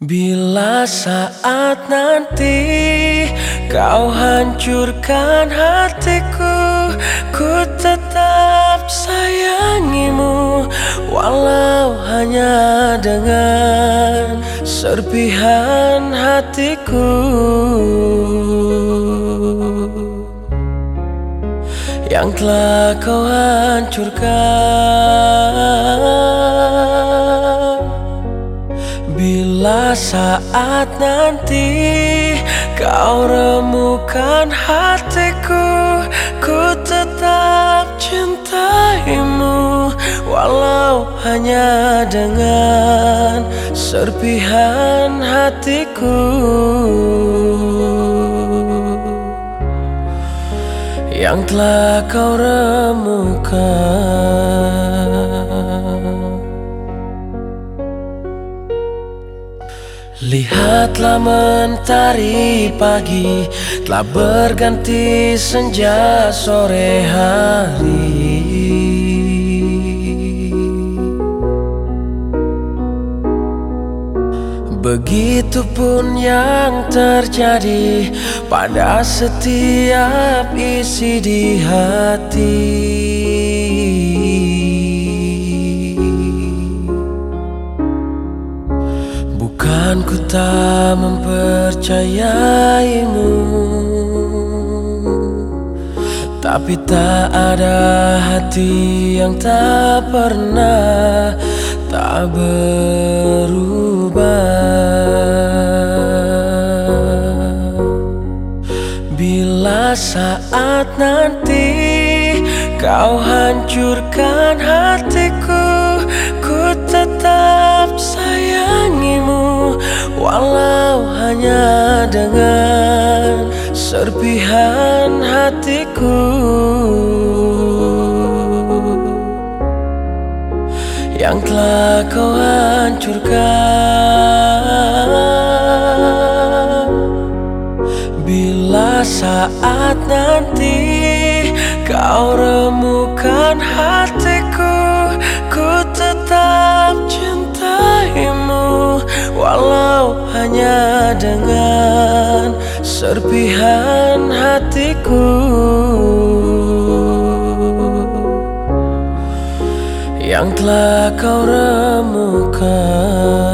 Bila saat nanti kau hancurkan hatiku, ku tetap sayangimu, walau hanya dengan serpihan hatiku yang telah kau hancurkan. Bila saat nanti kau remukan hatiku, ku tetap cintaimu, walau hanya dengan serpihan hatiku yang telah kau remukan. Lihatlah mentari pagi telah berganti senja sore hari. Begitupun yang terjadi pada setiap isi di hati. Bukan ku tak mempercayaimu, tapi tak ada hati yang tak pernah tak berubah. Bila saat nanti kau hancurkan hatiku, ku tetap sayangimu, walau hanya dengan serpihan hatiku yang telah kau hancurkan. Bila saat nanti kau remukan hatiku, ku tetap cintaimu, walau hanya dengan serpihan hatiku yang telah kau remukan.